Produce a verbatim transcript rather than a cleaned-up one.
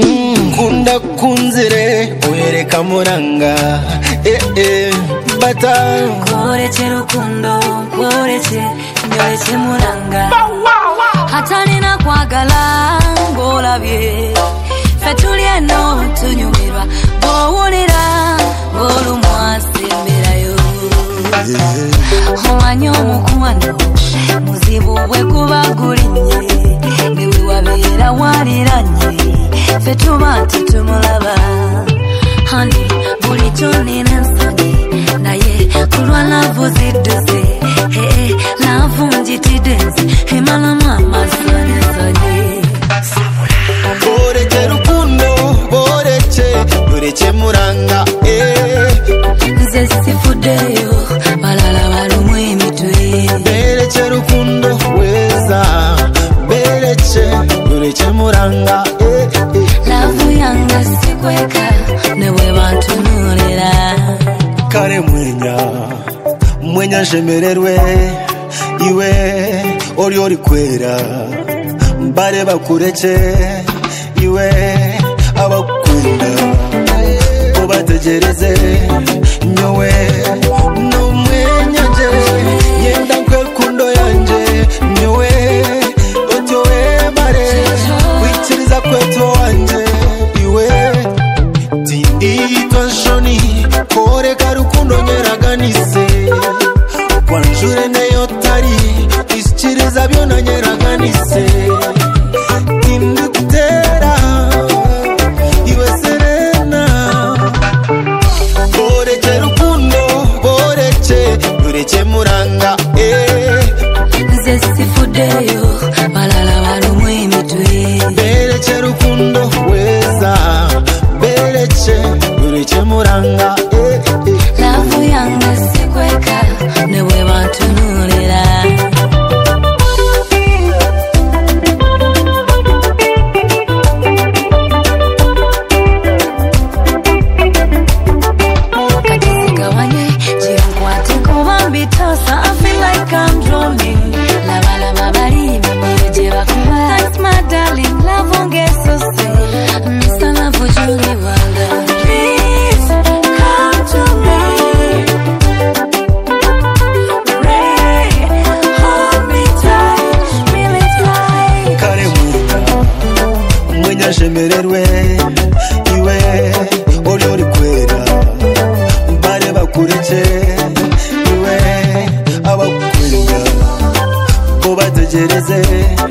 Kunda kunzire oyereka muranga eh eh bata koreche rukundo koreche nyoreche muranga hatani na kwagala ngolabye fetulie no tunyumirwa bowulira olumwasemberayo omanyo mukwano muzibu bwe kubagulinye niwe wabeera waliranye fetuba tutumulaba honey buli toni nansoni naye kulwa lavu ziduze hey lavu njitidenze hemala mama sone sone boreche rukundo boreche boreche muranga eh nze sifudeyo balala balumwe emitwe bereche rukundo weza bereche boreche muranga eh lavu yanga sikweka newe bantu nurera kare mwenya mwenya shemererwe iwe ori ori kwera mbare bakureche iwe abakwenda obategereze nyowe no mwenya je yenda kwekundo yanje nyowe otyowe mare witiriza kweto wanje iwe tindi twashoni kore karukundo nyeraganise kwanjure neyo tari ischiriza byona nyeraganise tindi kutera iwe serena boreche rukundo boreche boreche muranga eh nze sifudeyo balala balumwe emitwe bereche rukundo weza bereche boreche muranga eh lavu yanga sikweka newe bantu nurera katigawanye jinkwate kubambi tosa I feel like I'm drowning lava lava bali mimi bakuba thanks my darling love on get so say Mister Love Julie Wanda please come to me Ray hold me tight really tight kare mwenya mwenya shemererwe iwe ori ori kwera mbare bakureche iwe abakwenda obategereze